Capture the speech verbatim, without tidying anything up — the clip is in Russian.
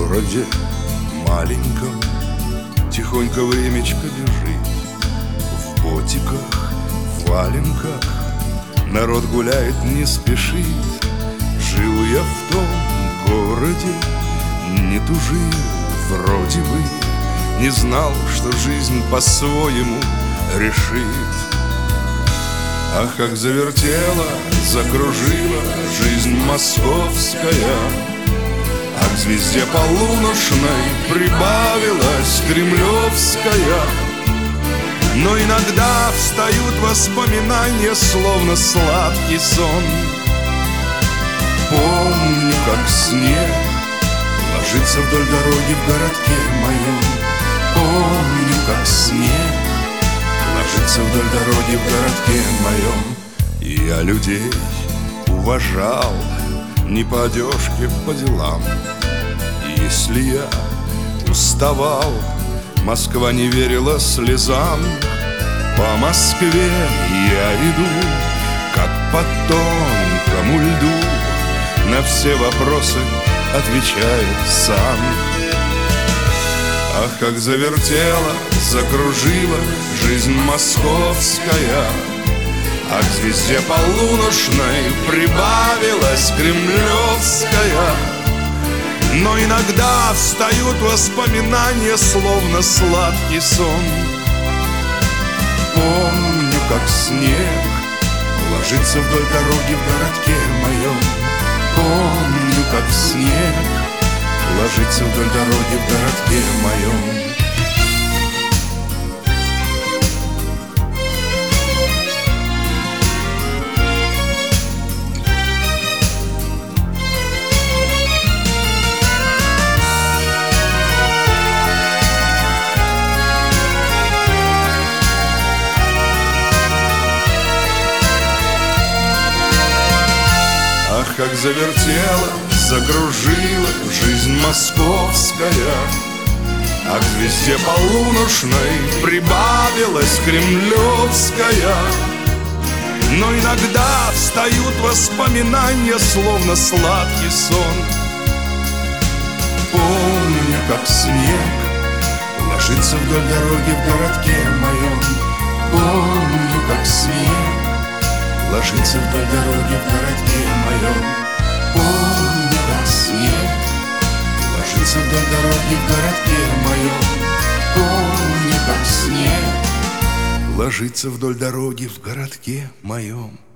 городе маленьком тихонько времечко бежит. В ботиках, в валенках народ гуляет, не спешит. Жил я в том городе, не тужил вроде бы, не знал, что жизнь по-своему решит. Ах, как завертела, закружила жизнь московская, а к звезде полуношной прибавилась кремлевская. Но иногда встают воспоминания, словно сладкий сон. Помню, как снег ложится вдоль дороги в городке моем. Помню, как снег ложится вдоль дороги в городке моем. И я людей уважал не по одежке, по делам. Если я уставал, Москва не верила слезам. По Москве я иду, как по тонкому льду, на все вопросы отвечает сам. Ах, как завертела, закружила жизнь московская, а к звезде полуношной прибавилась кремлевская. Но иногда встают воспоминания, словно сладкий сон. Помню, как снег ложится вдоль дороги в городке моем. Помню, как снег ложится вдоль дороги в городке моем. Ах, как завертела, закружила жизнь московская, а к звезде полуношной прибавилась кремлевская. Но иногда встают воспоминания, словно сладкий сон. Помню, как снег ложится вдоль дороги в городке моем. Помню, как снег ложится вдоль дороги в городке моем. Помню, как снег ложится вдоль дороги в городке моем. Помню, как снег ложится вдоль дороги в городке моем.